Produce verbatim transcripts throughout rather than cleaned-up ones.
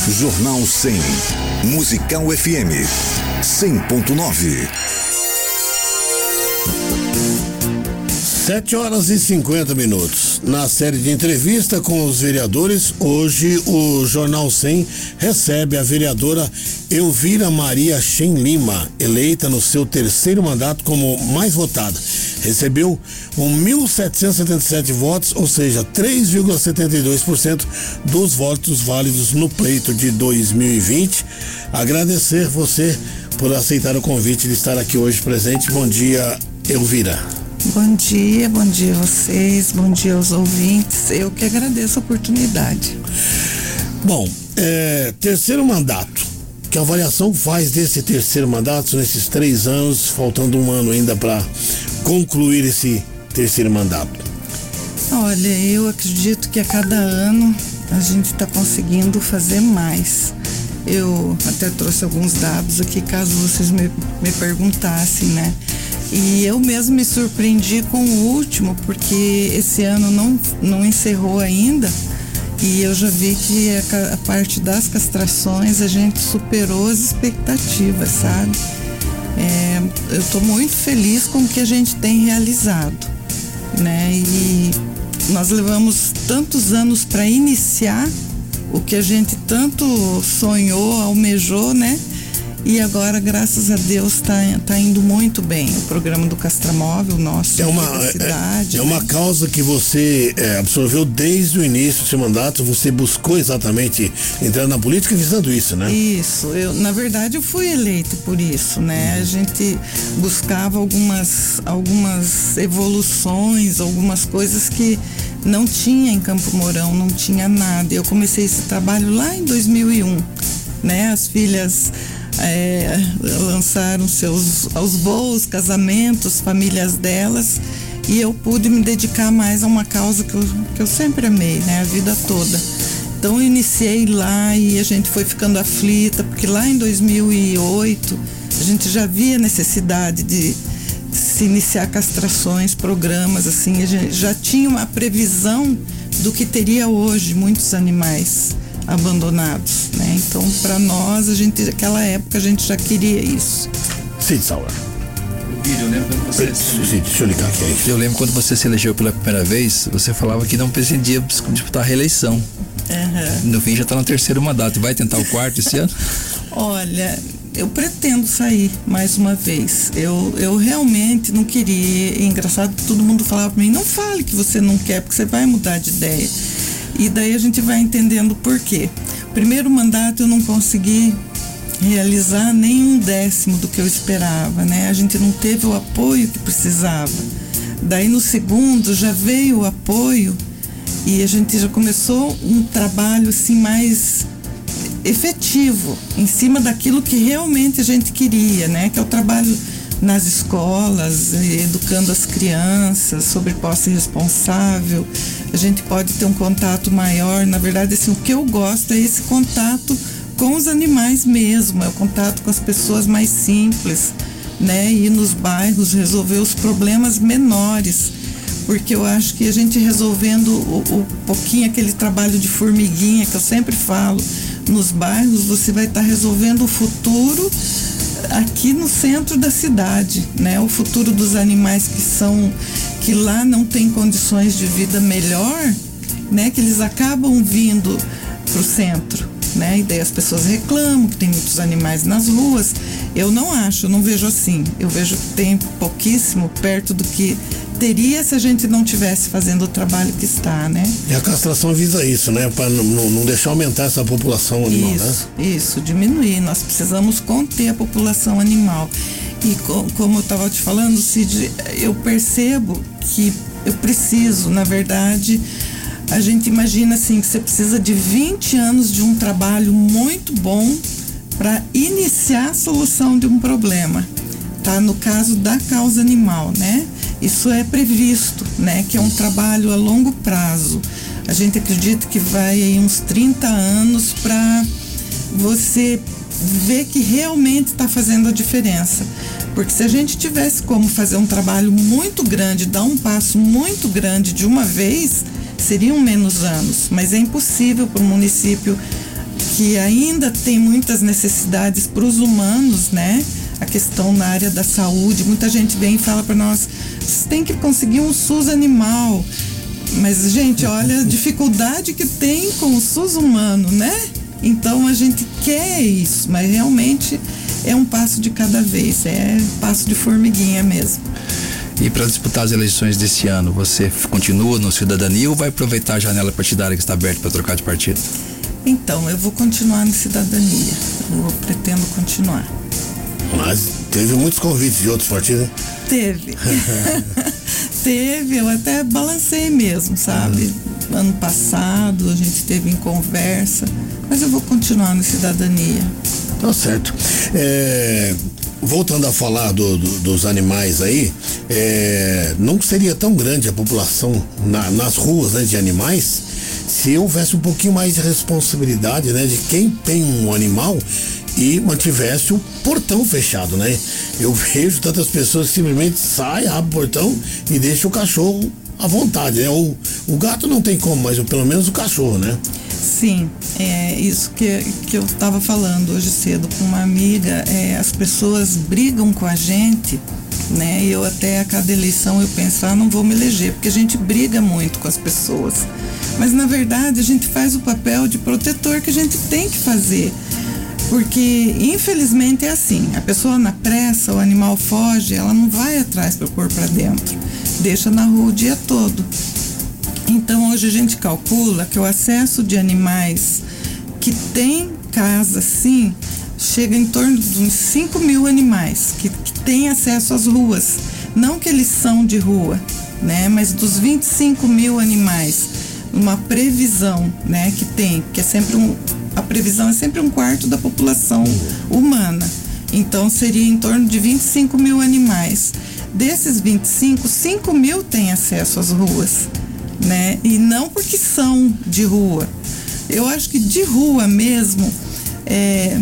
Jornal cem. Musical F M cem ponto nove. Sete horas e cinquenta minutos. Na série de entrevista com os vereadores, hoje o Jornal cem recebe a vereadora Elvira Maria Shen Lima, eleita no seu terceiro mandato como mais votada. Recebeu um mil setecentos e setenta e sete votos, ou seja, três vírgula setenta e dois por cento dos votos válidos no pleito de dois mil e vinte. Agradecer você por aceitar o convite de estar aqui hoje presente. Bom dia, Elvira. Bom dia, bom dia a vocês, bom dia aos ouvintes. Eu que agradeço a oportunidade. Bom, é, terceiro mandato. Que avaliação faz desse terceiro mandato nesses três anos, faltando um ano ainda para concluir esse terceiro mandato? Olha, eu acredito que a cada ano a gente está conseguindo fazer mais. Eu até trouxe alguns dados aqui, caso vocês me, me perguntassem, né? E eu mesmo me surpreendi com o último, porque esse ano não, não encerrou ainda, e eu já vi que a, a parte das castrações a gente superou as expectativas, sabe? É, eu estou muito feliz com o que a gente tem realizado, né? E nós levamos tantos anos para iniciar o que a gente tanto sonhou, almejou, né? E agora, graças a Deus, está tá indo muito bem. O programa do Castramóvel, nosso, é uma, da cidade. É, é né? uma causa que você é, absorveu desde o início do seu mandato. Você buscou exatamente entrar na política visando isso, né? Isso. Eu, na verdade, eu fui eleita por isso, né? Uhum. A gente buscava algumas, algumas evoluções, algumas coisas que não tinha em Campo Mourão, não tinha nada. Eu comecei esse trabalho lá em dois mil e um, né? As filhas É, lançaram seus aos voos, casamentos, famílias delas, e eu pude me dedicar mais a uma causa que eu, que eu sempre amei, né, a vida toda. Então eu iniciei lá e a gente foi ficando aflita, porque lá em dois mil e oito a gente já via necessidade de se iniciar castrações, programas assim, a gente já tinha uma previsão do que teria hoje muitos animais abandonados, né? Então, para nós, a gente, naquela época, a gente já queria isso. Sim, Sauer. Eu lembro quando você... Sim, deixa eu ligar aqui. Eu lembro quando você se elegeu pela primeira vez, você falava que não pretendia disputar a reeleição. Uhum. No fim, já está no terceiro mandato. Vai tentar o quarto esse ano? Olha, eu pretendo sair mais uma vez. Eu, eu realmente não queria. É engraçado que todo mundo falava para mim, não fale que você não quer, porque você vai mudar de ideia. E daí a gente vai entendendo por quê. Primeiro mandato eu não consegui realizar nem um décimo do que eu esperava, né? A gente não teve o apoio que precisava. Daí no segundo já veio o apoio e a gente já começou um trabalho assim mais efetivo, em cima daquilo que realmente a gente queria, né? Que é o trabalho nas escolas, educando as crianças sobre posse responsável. A gente pode ter um contato maior. Na verdade, assim, o que eu gosto é esse contato com os animais mesmo, é o contato com as pessoas mais simples, né? Ir nos bairros, resolver os problemas menores, porque eu acho que a gente resolvendo o, o pouquinho, aquele trabalho de formiguinha que eu sempre falo, nos bairros, você vai estar resolvendo o futuro aqui no centro da cidade, né? O futuro dos animais que são, que lá não tem condições de vida melhor, né? Que eles acabam vindo pro centro, né? E daí as pessoas reclamam que tem muitos animais nas ruas. Eu não acho, eu não vejo assim. Eu vejo que tem pouquíssimo perto do que teria se a gente não tivesse fazendo o trabalho que está, né? E a castração visa isso, né? Para não, não deixar aumentar essa população animal, isso, né? Isso, diminuir. Nós precisamos conter a população animal. E com, como eu estava te falando, Cid, eu percebo que eu preciso, na verdade, a gente imagina assim, que você precisa de vinte anos de um trabalho muito bom para iniciar a solução de um problema, tá? No caso da causa animal, né? Isso é previsto, né? Que é um trabalho a longo prazo. A gente acredita que vai aí uns trinta anos para você ver que realmente está fazendo a diferença. Porque se a gente tivesse como fazer um trabalho muito grande, dar um passo muito grande de uma vez, seriam menos anos. Mas é impossível para um município que ainda tem muitas necessidades para os humanos, né? A questão na área da saúde, muita gente vem e fala para nós, vocês têm que conseguir um SUS animal, mas gente, olha a dificuldade que tem com o SUS humano, né? Então a gente quer isso, mas realmente é um passo de cada vez, é passo de formiguinha mesmo. E para disputar as eleições desse ano, você continua no Cidadania ou vai aproveitar a janela partidária que está aberta para trocar de partido? Então, eu vou continuar no Cidadania, eu pretendo continuar. Mas teve muitos convites de outros partidos, né? Teve. Teve, eu até balancei mesmo, sabe? Uhum. Ano passado a gente teve em conversa, mas eu vou continuar no Cidadania. Tá certo. É, voltando a falar do, do, dos animais aí, é, não seria tão grande a população na, nas ruas, né, de animais, se houvesse um pouquinho mais de responsabilidade, né, de quem tem um animal e mantivesse o portão fechado, né? Eu vejo tantas pessoas que simplesmente saem, abrem o portão e deixam o cachorro à vontade, né? O, o gato não tem como, mas pelo menos o cachorro, né? Sim, é isso que, que eu estava falando hoje cedo com uma amiga, é, as pessoas brigam com a gente, né? E eu até a cada eleição eu penso, ah, não vou me eleger, porque a gente briga muito com as pessoas. Mas na verdade a gente faz o papel de protetor que a gente tem que fazer. Porque infelizmente é assim, a pessoa na pressa, o animal foge, ela não vai atrás para pôr para dentro, deixa na rua o dia todo. Então hoje a gente calcula que o acesso de animais que tem casa sim, chega em torno de uns cinco mil animais que, que têm acesso às ruas. Não que eles são de rua, né? Mas dos vinte e cinco mil animais, uma previsão, né, que tem, que é sempre um, a previsão é sempre um quarto da população humana. Então seria em torno de vinte e cinco mil animais. Desses vinte e cinco, cinco mil têm acesso às ruas, né? E não porque são de rua. Eu acho que de rua mesmo, é,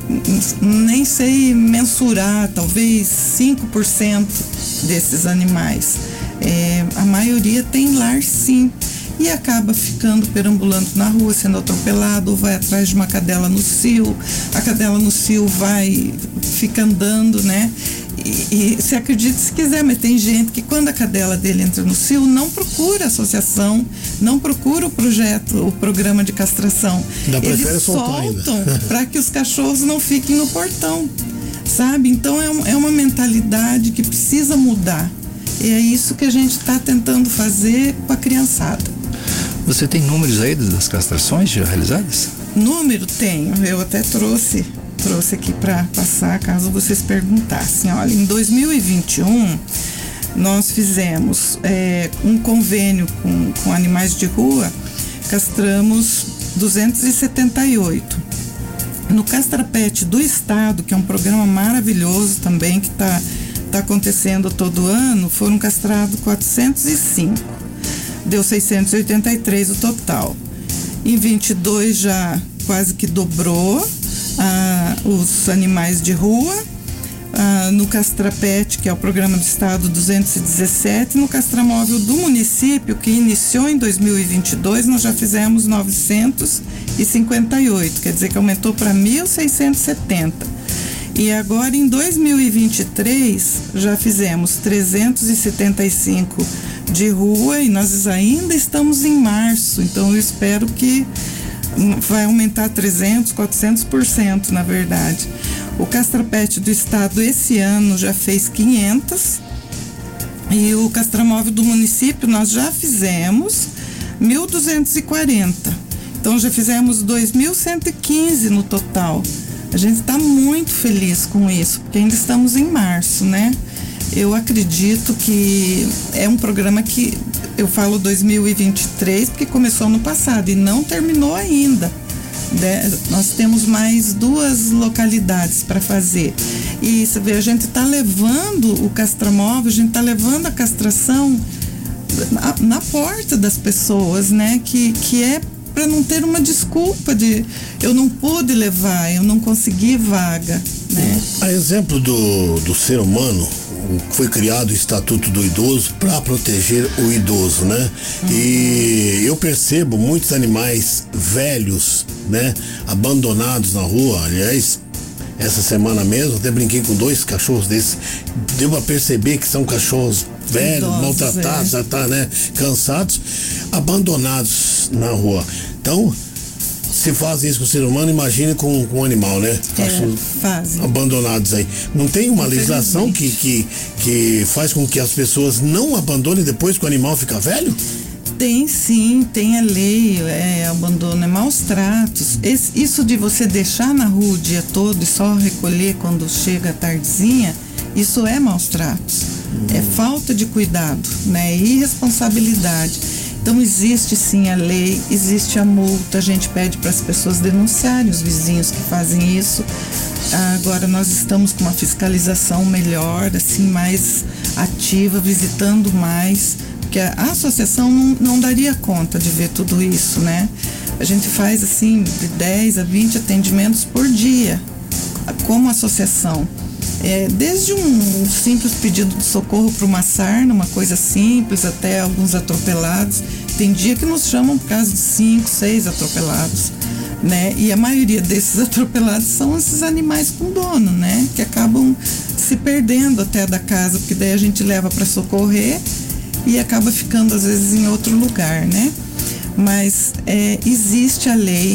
nem sei mensurar, talvez cinco por cento desses animais. É, a maioria tem lar sim. E acaba ficando perambulando na rua, sendo atropelado, ou vai atrás de uma cadela no cio, a cadela no cio vai, fica andando, né? E, e se acredita se quiser, mas tem gente que quando a cadela dele entra no cio, não procura a associação, não procura o projeto, o programa de castração. Eles soltam para que os cachorros não fiquem no portão, sabe? Então é, é uma mentalidade que precisa mudar. E é isso que a gente está tentando fazer com a criançada. Você tem números aí das castrações já realizadas? Número tenho, eu até trouxe, trouxe aqui para passar, caso vocês perguntassem. Olha, em dois mil e vinte e um, nós fizemos é, um convênio com, com animais de rua, castramos duzentos e setenta e oito. No CastraPet do Estado, que é um programa maravilhoso também, que está tá acontecendo todo ano, foram castrados quatrocentos e cinco. Deu seiscentos e oitenta e três o total. Em vinte e dois já quase que dobrou ah, os animais de rua. Ah, no CastraPet, que é o programa do Estado, duzentos e dezessete. No Castramóvel do município, que iniciou em dois mil e vinte e dois, nós já fizemos novecentos e cinquenta e oito. Quer dizer que aumentou para mil seiscentos e setenta. E agora em dois mil e vinte e três já fizemos trezentos e setenta e cinco de rua e nós ainda estamos em março, então eu espero que vai aumentar trezentos, quatrocentos por cento na verdade. O CastraPet do Estado esse ano já fez quinhentos e o Castramóvel do município nós já fizemos mil duzentos e quarenta, então já fizemos dois mil cento e quinze no total. A gente está muito feliz com isso, porque ainda estamos em março, né? Eu acredito que é um programa que, eu falo dois mil e vinte e três, porque começou no passado e não terminou ainda. Né? Nós temos mais duas localidades para fazer. E você vê, a gente está levando o castramóvel, a gente está levando a castração na, na porta das pessoas, né? Que, que é para não ter uma desculpa de eu não pude levar, eu não consegui vaga, né? A exemplo do, do ser humano, foi criado o Estatuto do Idoso para proteger o idoso, né? Uhum. E eu percebo muitos animais velhos, né? Abandonados na rua. Aliás, essa semana mesmo, até brinquei com dois cachorros desses. Deu pra perceber que são cachorros velhos, idosos, maltratados, é. já tá, né? Cansados, abandonados na rua. Então, se fazem isso com o ser humano, imagine com, com o animal, né? Cachorros é, abandonados aí. Não tem uma legislação que, que, que faz com que as pessoas não abandonem depois que o animal fica velho? Tem sim, tem a lei, é, abandono, é maus tratos. Esse, isso de você deixar na rua o dia todo e só recolher quando chega a tardezinha, isso é maus tratos. Hum. É falta de cuidado, né? Irresponsabilidade. Então existe sim a lei, existe a multa, a gente pede para as pessoas denunciarem os vizinhos que fazem isso. Agora nós estamos com uma fiscalização melhor, assim, mais ativa, visitando mais, porque a, a associação não, não daria conta de ver tudo isso, né? A gente faz assim de dez a vinte atendimentos por dia, como associação. É, desde um, um simples pedido de socorro para uma sarna, uma coisa simples, até alguns atropelados. Tem dia que nos chamam por causa de cinco, seis atropelados, né? E a maioria desses atropelados são esses animais com dono, né? Que acabam se perdendo até da casa, porque daí a gente leva para socorrer e acaba ficando às vezes em outro lugar, né? Mas é, existe a lei.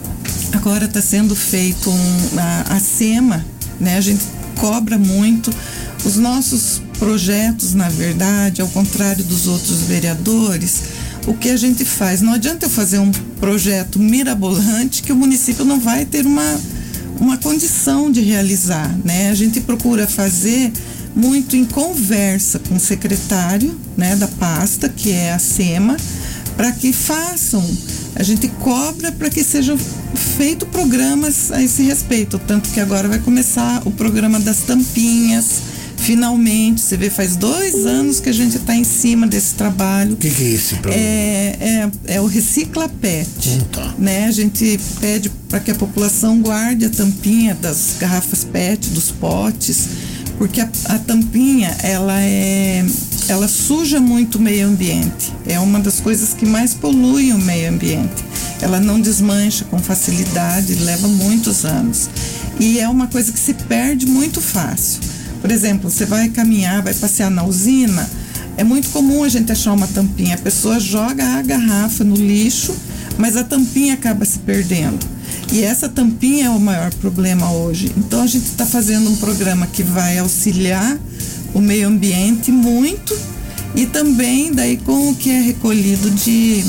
Agora está sendo feito um, a, a SEMA, né? A gente cobra muito. Os nossos projetos, na verdade, ao contrário dos outros vereadores, o que a gente faz, não adianta eu fazer um projeto mirabolante que o município não vai ter uma, uma condição de realizar, né? A gente procura fazer muito em conversa com o secretário, né, da pasta, que é a SEMA, para que façam, a gente cobra para que sejam feitos programas a esse respeito, tanto que agora vai começar o programa das tampinhas, finalmente, você vê, faz dois anos que a gente está em cima desse trabalho. O que, que é esse programa? É, é, é o Recicla Pet, hum, tá. né? A gente pede para que a população guarde a tampinha das garrafas Pet, dos potes, porque a, a tampinha, ela é... ela suja muito o meio ambiente. É uma das coisas que mais poluem o meio ambiente. Ela não desmancha com facilidade, leva muitos anos. E é uma coisa que se perde muito fácil. Por exemplo, você vai caminhar, vai passear na usina, é muito comum a gente achar uma tampinha. A pessoa joga a garrafa no lixo, mas a tampinha acaba se perdendo. E essa tampinha é o maior problema hoje. Então a gente está fazendo um programa que vai auxiliar o meio ambiente muito, e também daí com o que é recolhido de,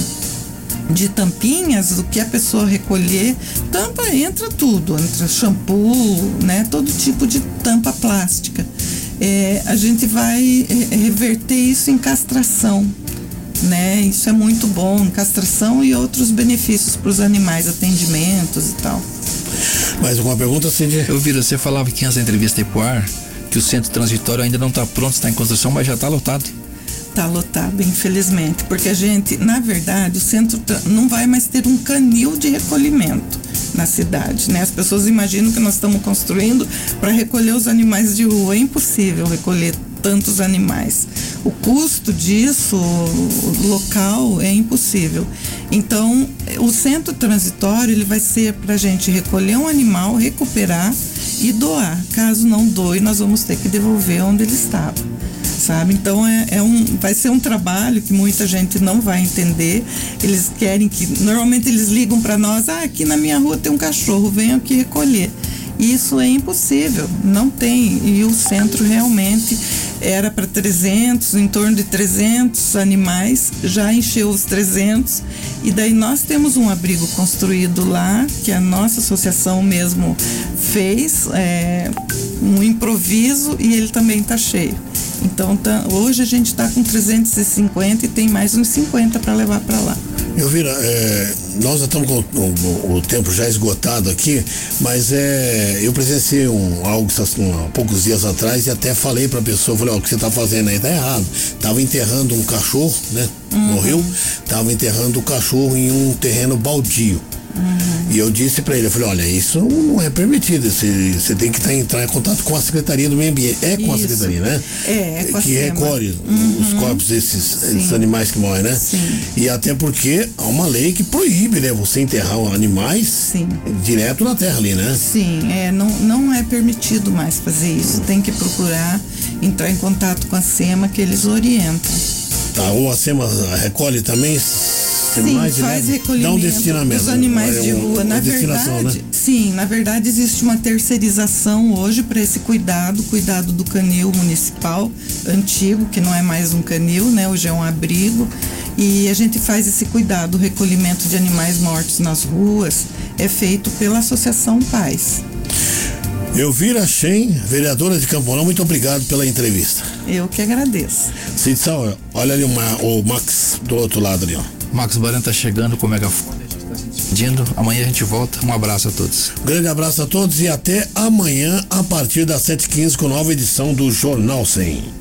de tampinhas, o que a pessoa recolher, tampa entra tudo, entra shampoo, né, todo tipo de tampa plástica. É, a gente vai é, reverter isso em castração, né? Isso é muito bom, castração e outros benefícios para os animais, atendimentos e tal. Mais alguma pergunta, Cíndia? Eu vi, você falava que antes da entrevista Epoar, que o centro transitório ainda não está pronto, está em construção, mas já está lotado. Está lotado, infelizmente, porque a gente, na verdade, o centro não vai mais ter um canil de recolhimento na cidade, né? As pessoas imaginam que nós estamos construindo para recolher os animais de rua. É impossível recolher tantos animais. O custo disso, o local, é impossível. Então, o centro transitório, ele vai ser para a gente recolher um animal, recuperar e doar. Caso não doe, nós vamos ter que devolver onde ele estava, sabe? Então é, é um, vai ser um trabalho que muita gente não vai entender. Eles querem que, normalmente eles ligam para nós, ah, aqui na minha rua tem um cachorro, venham aqui recolher. Isso é impossível, não tem. E o centro realmente era para trezentos, em torno de trezentos animais, já encheu os trezentos, e daí nós temos um abrigo construído lá, que a nossa associação mesmo fez, é, um improviso, e ele também está cheio. Então tá, hoje a gente está com trezentos e cinquenta e tem mais uns cinquenta para levar para lá. Elvira, é, nós já estamos com o, o tempo já esgotado aqui, mas é, eu presenciei um, algo um, há poucos dias atrás e até falei para a pessoa, falei, ó, o que você está fazendo aí está errado. Estava enterrando um cachorro, né? Uhum. Morreu, estava enterrando o cachorro em um terreno baldio. Uhum. E eu disse para ele, eu falei, olha, isso não é permitido, você, você tem que tá, entrar em contato com a Secretaria do Meio Ambiente. É com isso. a Secretaria, né? É, é com a que recolhe uhum. os corpos desses, desses animais que morrem, né? Sim. E até porque há uma lei que proíbe, né, você enterrar animais Sim. direto na terra ali, né? Sim, é, não, não é permitido mais fazer isso. Tem que procurar entrar em contato com a SEMA, que eles orientam. Tá, ou a SEMA recolhe também? Sim, faz recolhimento um destinamento, dos animais é de um, rua. Na verdade, né? sim, na verdade existe uma terceirização hoje para esse cuidado, cuidado do canil municipal antigo, que não é mais um canil, né? Hoje é um abrigo. E a gente faz esse cuidado, o recolhimento de animais mortos nas ruas é feito pela Associação Paz. Elvira Shen, vereadora de Campo, muito obrigado pela entrevista. Eu que agradeço. Cid Sauer, olha ali uma, o Max do outro lado ali, ó. Max Baran tá chegando com o megafone, a gente tá se despedindo. Amanhã a gente volta. Um abraço a todos. Um grande abraço a todos e até amanhã a partir das sete e quinze com nova edição do Jornal cem.